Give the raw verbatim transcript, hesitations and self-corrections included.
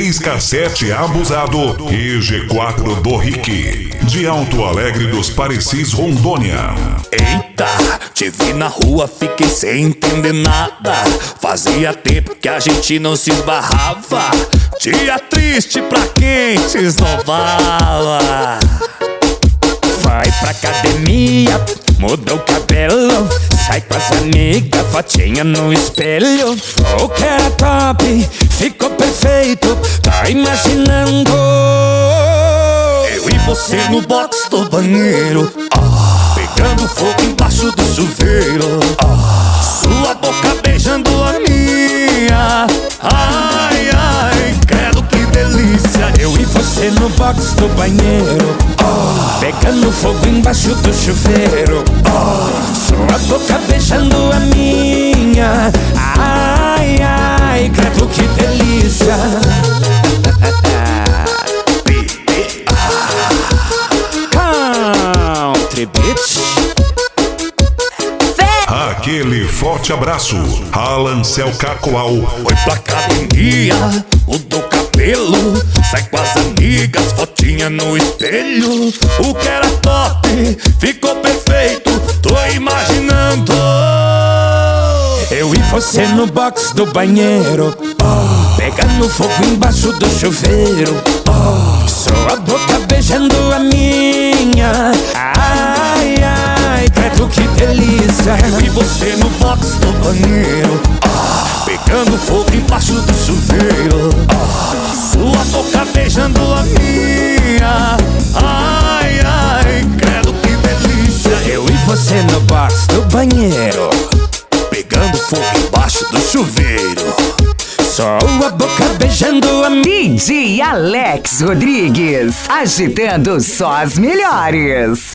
Ciscassete Abusado e G quatro do Rick, de Alto Alegre dos Parecis, Rondônia. Eita, te vi na rua, fiquei sem entender nada. Fazia tempo que a gente não se esbarrava. Dia triste pra quem se esnobava. Vai pra academia, muda o cabelo, sai com as amigas, fotinha no espelho. O que era top, ficou perfeito, tá imaginando eu e você no box do banheiro, ah, pegando fogo embaixo do chuveiro, ah, sua boca beijando a minha. Ai, ai, credo que delícia. Eu e você no box do banheiro, oh, pegando fogo embaixo do chuveiro, oh, sua boca beijando a minha. Ai, ai, credo que delícia. Country Beach. Aquele forte abraço, Alan Cel Cacoal. Foi pra academia, mudou o cabelo, sai com as amigas, fotinha no espelho. O que era top, ficou perfeito, tô imaginando eu e você no box do banheiro, oh, pegando fogo embaixo do chuveiro, oh, sua boca beijando a minha. Ai, ai, credo que delícia. Eu e você no box do banheiro, oh, pegando fogo embaixo do chuveiro, oh, sua boca beijando a minha. Ai, ai, credo que delícia. Eu e você no box do banheiro, pegando fogo embaixo do chuveiro, só a boca beijando a D J Alex Rodrigues, agitando só as melhores.